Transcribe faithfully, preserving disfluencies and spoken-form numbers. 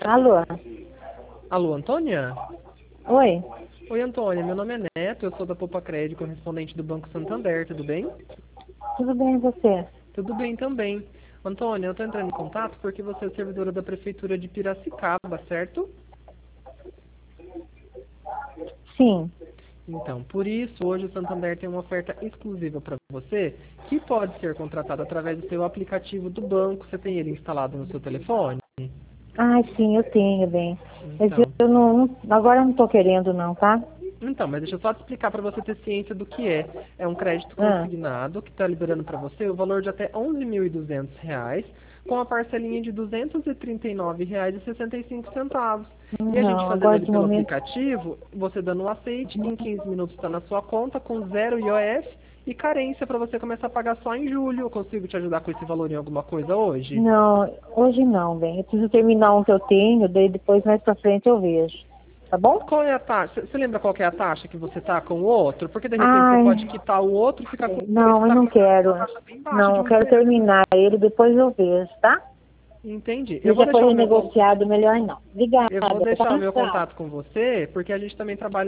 Alô? Alô, Antônia? Oi? Oi, Antônia. Meu nome é Neto, eu sou da Poupa Crédito, correspondente do Banco Santander, tudo bem? Tudo bem e você? Tudo bem também. Antônia, eu estou entrando em contato porque você é servidora da Prefeitura de Piracicaba, certo? Sim. Então, por isso, hoje o Santander tem uma oferta exclusiva para você, que pode ser contratada através do seu aplicativo do banco. Você tem ele instalado no seu telefone? Ai, sim, eu tenho, bem. Mas Então, eu não, não- agora eu não tô querendo não, tá? Então, mas deixa eu só te explicar para você ter ciência do que é. É um crédito Ah, consignado que está liberando para você o valor de até onze mil e duzentos reais, com a parcelinha de duzentos e trinta e nove reais e sessenta e cinco centavos. E a gente não, fazendo agora ele de pelo momento. aplicativo, você dando o aceite, em quinze minutos está na sua conta com zero I O F e carência para você começar a pagar só em julho. Eu consigo te ajudar com esse valor em alguma coisa hoje? Não, hoje não, bem. Eu preciso terminar um que eu tenho, daí depois mais pra frente eu vejo. Tá bom? Qual é a taxa? Você lembra qual que é a taxa que você tá com o outro? Porque de repente você pode Ai, quitar o outro e ficar com esse não, eu tá não com quero. uma taxa bem baixa Não, de eu um quero por cento. terminar ele, depois eu vejo, tá? Entendi. Eu Se vou já foi deixar o meu con- renegociado, melhor não. eu vou Obrigada, deixar o tá? meu Tchau. contato com você, porque a gente também trabalha